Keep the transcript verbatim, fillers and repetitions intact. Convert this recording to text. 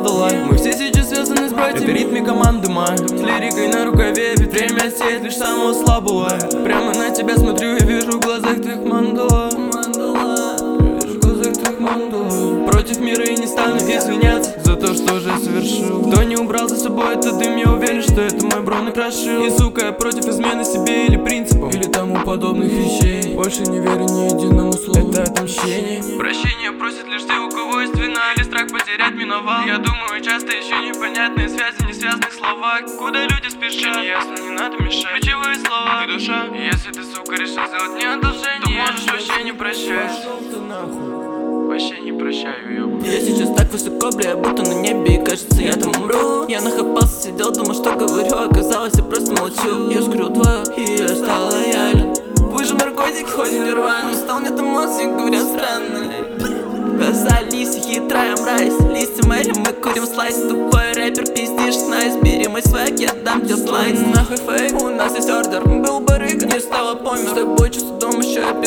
отдала. Мы все сейчас связаны с братьями, это ритме команды моя. С лирикой на рукаве, ведь время сеет лишь самого слабого. Прямо на тебя смотрю и вижу в глазах твоих мандала. Вижу в глазах твоих мандала. Против мира и не стану извиняться за то, что уже совершил. Кто не убрал за собой этот дым, я уверен, что это мой бро накрошил. И сука, я против измены себе или принципам, или тому подобных вещей. Больше не верю ни единому слову, это отмщение. Прощение просят лишь те, у кого есть вина или страх потерять миновал. Я думаю, часто еще непонятные связи, не связанные слова. Куда люди спешат, не ясно, не надо мешать. Ключевые слова и душа. И если ты, сука, решил сделать мне одолжение, то можешь вообще не прощать. Пошел ты нахуй, вообще не прощаю, ёб. Я сейчас так высоко, бля, будто на небе, и кажется, я там умру. Я нахапался, сидел, думал, что говорю, оказалось, я просто молчу. Я скрыл твою, и я стал лоялен. Вы же наркотик, хоть и нирвана. Стал мне там эмоции, говорят, странные. Глаза листья, хитрая мразь. Листья мэри, мы курим слайс. Тупой рэпер, пиздишь снайс. Бери мой свайк, я дам тебе слайс. Нахуй фейк, у нас есть ордер. Был барыга, не стало помер. С тобой чувство дома, еще я